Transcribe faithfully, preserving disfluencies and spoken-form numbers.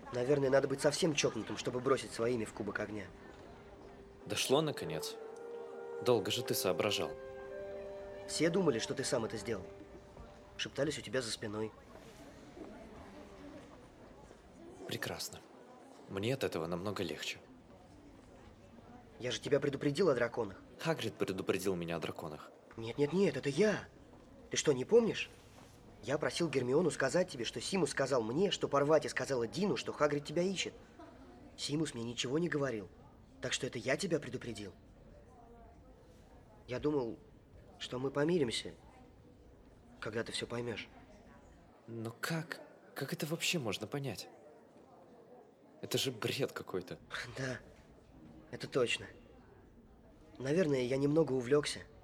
Наверное, надо быть совсем чокнутым, чтобы бросить свое имя в кубок огня. Дошло наконец. Долго же ты соображал. Все думали, что ты сам это сделал. Шептались у тебя за спиной. Прекрасно. Мне от этого намного легче. Я же тебя предупредил о драконах. Хагрид предупредил меня о драконах. Нет-нет-нет, это я. Ты что, не помнишь? Я просил Гермиону сказать тебе, что Симус сказал мне, что Парвати сказала Дину, что Хагрид тебя ищет. Симус мне ничего не говорил. Так что это я тебя предупредил. Я думал, что мы помиримся, когда ты все поймешь. Но как? Как это вообще можно понять? Это же бред какой-то. Да, это точно. Наверное, я немного увлекся.